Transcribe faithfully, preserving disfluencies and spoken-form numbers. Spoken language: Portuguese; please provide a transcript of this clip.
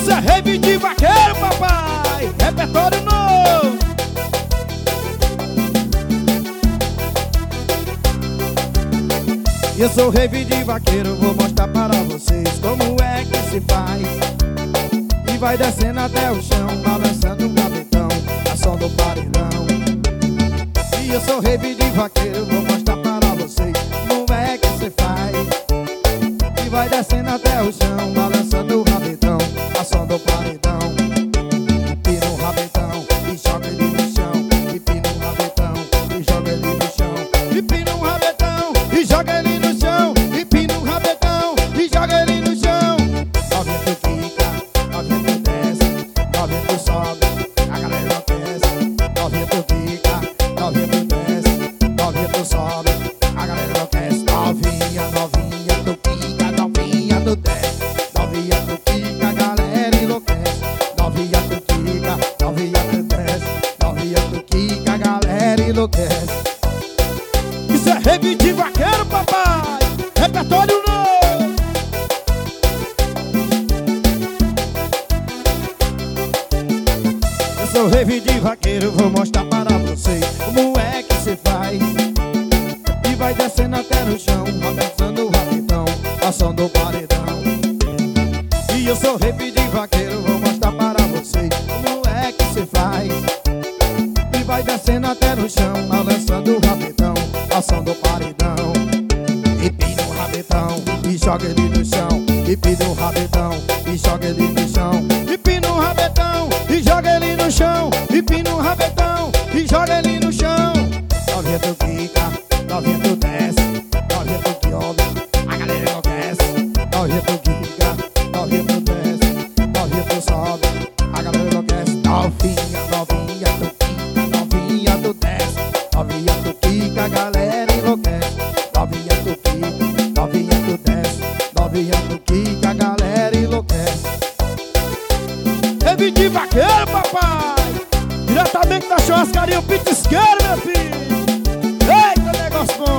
Isso é rave de vaqueiro, papai. Repertório novo. Eu sou rave de vaqueiro, vou mostrar para vocês como é que se faz. E vai descendo até o chão, balançando um gavetão, a som do paredão. E eu sou rave de vaqueiro, vou mostrar para vocês como é que se faz. E vai descendo até o chão, balançando o rabetão, a som do paredão. Empina o rabetão e joga ele no chão. Empina o rabetão e joga ele no chão. Empina o rabetão e joga ele no chão. Empina o rabetão e joga ele no chão. Novinha tu fica, novinha tu desce, novinha tu sobe, a galera enlouquece. Novinha tu fica, novinha tu desce, novinha tu sobe, a galera enlouquece. Novinha, novinha tu fica, novinha tu desce, novinha tu fica, a galera enlouquece. Novinha tu fica, novinha tu desce, novinha tu fica, a galera enlouquece. Isso é rave de vaqueiro, papai. Repertório novo. Eu sou rave de vaqueiro, vou mostrar para vocês como é que se faz. E vai descendo até no chão, abençando o rapidão, a som do paredão. E eu sou rave de vaqueiro, vou mostrar para vocês como é que se faz. E vai descendo até no chão, balançando o rabetão, a som do paredão. Empina o rabetão e joga ele no chão. Empina o rabetão e joga ele no chão. Empina o rabetão e joga ele no chão. Empina o rabetão e joga ele no chão. Novinha tu quica, novinha tu desce, novinha tu quiolha, a galera enlouquece. Novinha tu quica, novinha tu desce, novinha tu sobe, a galera enlouquece. Novinha, novinha tu quica, novinha tu desce, novinha tu quica, a galera enlouquece. Novinha tu quica, novinha tu desce, novinha tu quica, a galera enlouquece. Rave de vaqueiro, papai. Diretamente da churrascaria, o pitisqueiro, meu filho. Eita, negócio bom.